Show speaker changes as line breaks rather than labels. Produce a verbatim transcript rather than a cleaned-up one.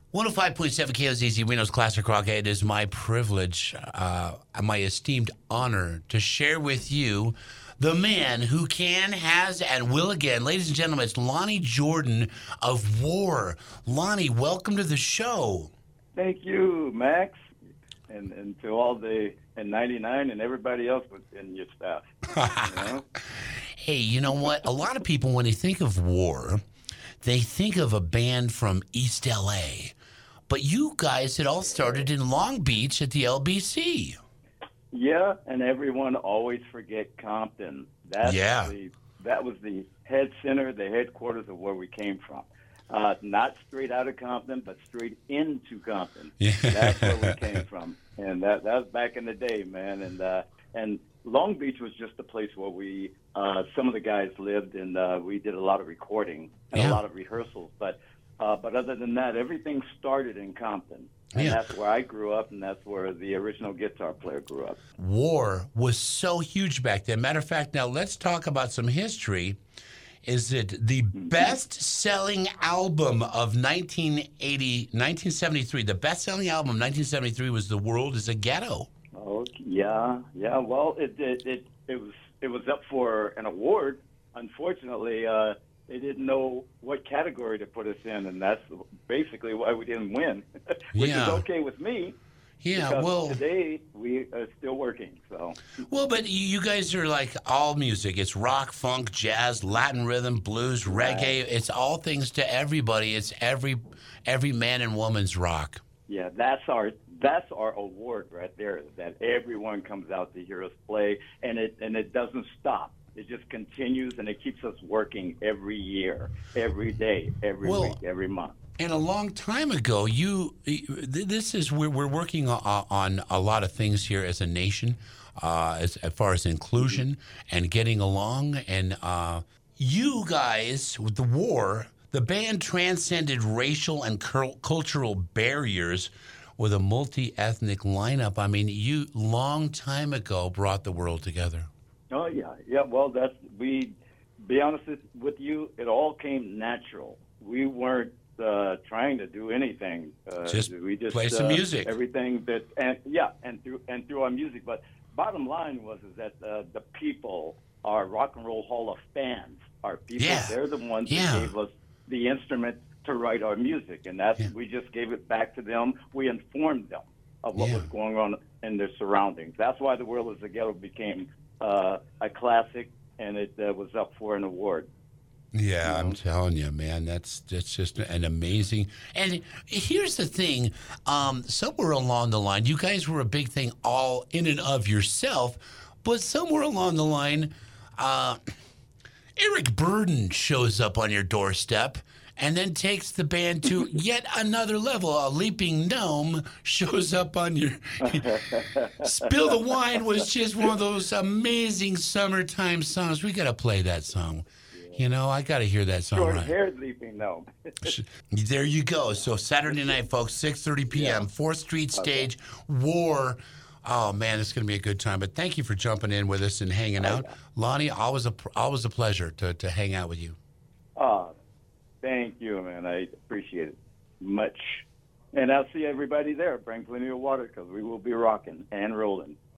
one oh five point seven K O Z Z, Reno's Classic Rock. It is my privilege, uh, my esteemed honor to share with you the man who can, has, and will again. Ladies and gentlemen, it's Lonnie Jordan of War. Lonnie, welcome to the show.
Thank you, Max, and, and to all the, and ninety-nine and everybody else in your staff. You know?
Hey, you know what? A lot of people, when they think of War, they think of a band from East L A. But you guys, it all started in Long Beach at the L B C.
Yeah, and everyone always forget Compton. That's
yeah.
the, that was the head center, the headquarters of where we came from. Uh, not straight out of Compton, but straight into Compton.
Yeah.
That's where we came from. And that, that was back in the day, man. And uh, and Long Beach was just a place where we, uh, some of the guys lived, and uh, we did a lot of recording and
yeah.
a lot of rehearsals. But uh, but other than that, everything started in Compton. And
yeah.
that's where I grew up, and that's where the original guitar player grew up.
War was so huge back then. Matter of fact, now let's talk about some history. Is it the best-selling album of nineteen eighty, nineteen seventy-three? The best-selling album of nineteen seventy-three was "The World Is a Ghetto."
Oh yeah, yeah. Well, it it it, it was it was up for an award. Unfortunately, uh, they didn't know what category to put us in, and that's basically why we didn't win. Which
yeah.
is okay with me.
Yeah,
because
well,
today we are still working. So.
Well, but you guys are like all music. It's rock, funk, jazz, Latin rhythm, blues,
right.
reggae. It's all things to everybody. It's every every man and woman's rock.
Yeah, that's our that's our award right there. That everyone comes out to hear us play, and it and it doesn't stop. It just continues, and it keeps us working every year, every day, every
well,
week, every month.
And a long time ago, you this is we're we're working on a lot of things here as a nation, uh, as, as far as inclusion and getting along. And uh, you guys, with the war, the band transcended racial and cur- cultural barriers with a multi-ethnic lineup. I mean, you long time ago brought the world together.
Oh yeah, yeah. Well, that's we. Be honest with you, it all came natural. We weren't. Uh, trying to do anything. Uh,
just
we just
play some
uh,
music.
Everything that and yeah, and through and through our music. But bottom line was is that uh, the people, our Rock and Roll Hall of fans, our people,
yeah.
they're the ones
yeah.
that gave us the instrument to write our music, and that's
yeah.
we just gave it back to them. We informed them of what
yeah.
was going on in their surroundings. That's why The World Is a Ghetto became uh, a classic, and it uh, was up for an award.
Yeah, I'm telling you, man, that's that's just an amazing. And here's the thing, um, somewhere along the line, you guys were a big thing all in and of yourself, but somewhere along the line, uh, Eric Burdon shows up on your doorstep and then takes the band to yet another level. A Leaping Gnome shows up on your... Spill the Wine was just one of those amazing summertime songs. We got to play that song. You know, I got to hear that song.
Short-haired Leaping Gnome.
There you go. So Saturday night, folks, six thirty p.m., yeah. fourth Street Stage, okay. War. Oh, man, it's going to be a good time. But thank you for jumping in with us and hanging out. Okay. Lonnie, always a, always a pleasure to, to hang out with you.
Oh, thank you, man. I appreciate it much. And I'll see everybody there. Bring plenty of water because we will be rocking and rolling.